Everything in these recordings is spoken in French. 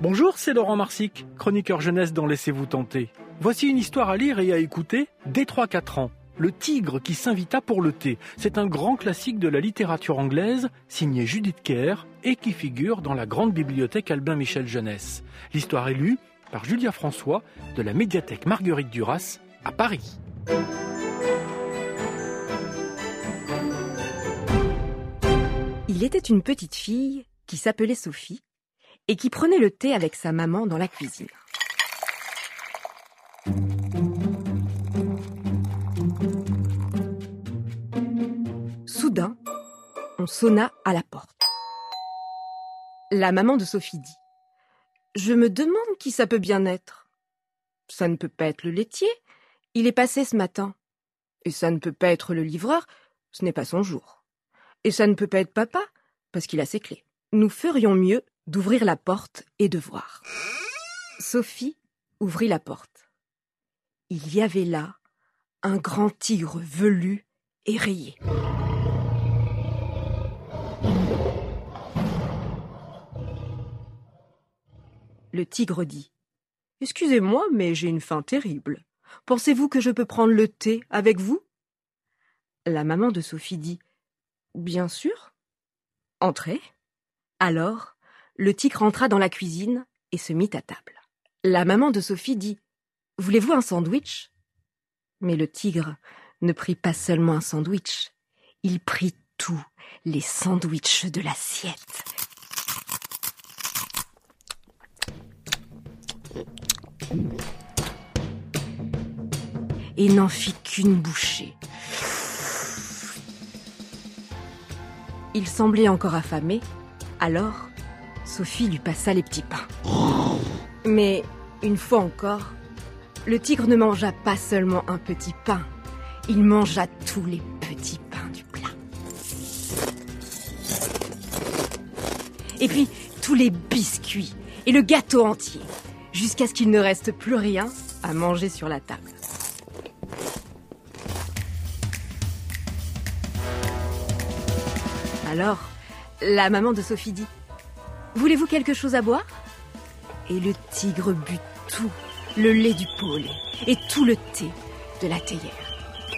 Bonjour, c'est Laurent Marsic, chroniqueur jeunesse dans Laissez-vous tenter. Voici une histoire à lire et à écouter dès 3-4 ans. Le tigre qui s'invita pour le thé. C'est un grand classique de la littérature anglaise, signé Judith Kerr et qui figure dans la grande bibliothèque Albin Michel Jeunesse. L'histoire est lue par Julia François de la médiathèque Marguerite Duras à Paris. Il était une petite fille qui s'appelait Sophie et qui prenait le thé avec sa maman dans la cuisine. Soudain, on sonna à la porte. La maman de Sophie dit « Je me demande qui ça peut bien être. Ça ne peut pas être le laitier, il est passé ce matin. Et ça ne peut pas être le livreur, ce n'est pas son jour. Et ça ne peut pas être papa, parce qu'il a ses clés. Nous ferions mieux d'ouvrir la porte et de voir. » Sophie ouvrit la porte. Il y avait là un grand tigre velu et rayé. Le tigre dit « Excusez-moi, mais j'ai une faim terrible. Pensez-vous que je peux prendre le thé avec vous ?» La maman de Sophie dit « Bien sûr. Entrez. » Alors, le tigre entra dans la cuisine et se mit à table. La maman de Sophie dit « Voulez-vous un sandwich ?» Mais le tigre ne prit pas seulement un sandwich, il prit tous les sandwichs de l'assiette. Et n'en fit qu'une bouchée. Il semblait encore affamé, alors Sophie lui passa les petits pains. Mais, une fois encore, le tigre ne mangea pas seulement un petit pain, il mangea tous les petits pains du plat. Et puis, tous les biscuits et le gâteau entier, jusqu'à ce qu'il ne reste plus rien à manger sur la table. Alors, la maman de Sophie dit « Voulez-vous quelque chose à boire ?» Et le tigre but tout, le lait du pot et tout le thé de la théière.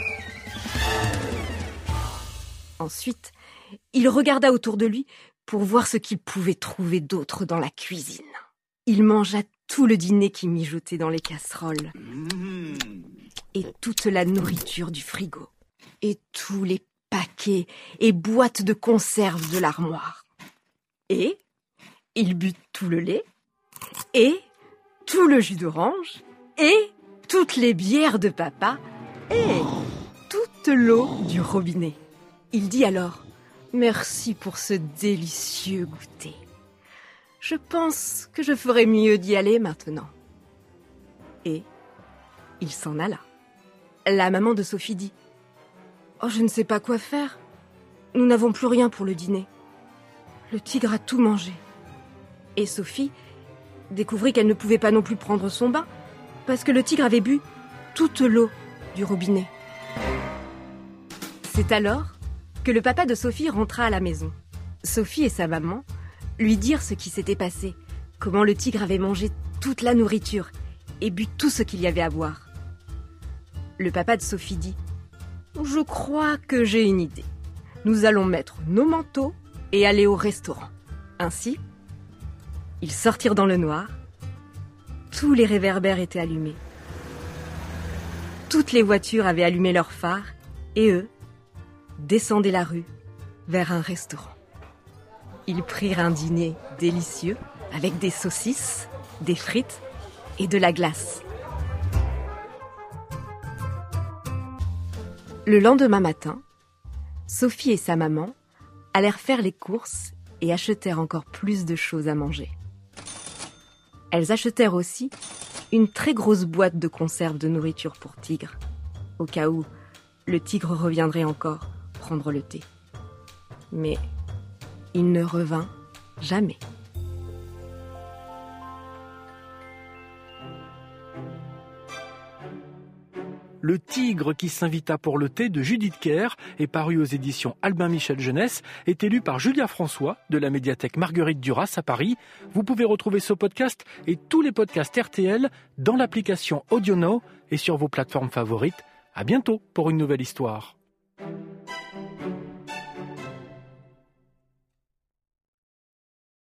Ensuite, il regarda autour de lui pour voir ce qu'il pouvait trouver d'autre dans la cuisine. Il mangea tout le dîner qui mijotait dans les casseroles, et toute la nourriture du frigo, et tous les paquets et boîtes de conserve de l'armoire. Et il but tout le lait, et tout le jus d'orange, et toutes les bières de papa, et toute l'eau du robinet. Il dit alors « Merci pour ce délicieux goûter. Je pense que je ferais mieux d'y aller maintenant. » Et il s'en alla. La maman de Sophie dit « Oh, je ne sais pas quoi faire. Nous n'avons plus rien pour le dîner. Le tigre a tout mangé. » Et Sophie découvrit qu'elle ne pouvait pas non plus prendre son bain, parce que le tigre avait bu toute l'eau du robinet. C'est alors que le papa de Sophie rentra à la maison. Sophie et sa maman lui dirent ce qui s'était passé, comment le tigre avait mangé toute la nourriture et bu tout ce qu'il y avait à boire. Le papa de Sophie dit « Je crois que j'ai une idée. Nous allons mettre nos manteaux et aller au restaurant. » Ainsi, ils sortirent dans le noir. Tous les réverbères étaient allumés. Toutes les voitures avaient allumé leurs phares et eux descendaient la rue vers un restaurant. Ils prirent un dîner délicieux avec des saucisses, des frites et de la glace. Le lendemain matin, Sophie et sa maman allèrent faire les courses et achetèrent encore plus de choses à manger. Elles achetèrent aussi une très grosse boîte de conserve de nourriture pour tigre, au cas où le tigre reviendrait encore prendre le thé. Mais il ne revint jamais. Le tigre qui s'invita pour le thé de Judith Kerr est paru aux éditions Albin Michel Jeunesse, est élu par Julia François de la médiathèque Marguerite Duras à Paris. Vous pouvez retrouver ce podcast et tous les podcasts RTL dans l'application AudioNow et sur vos plateformes favorites. À bientôt pour une nouvelle histoire.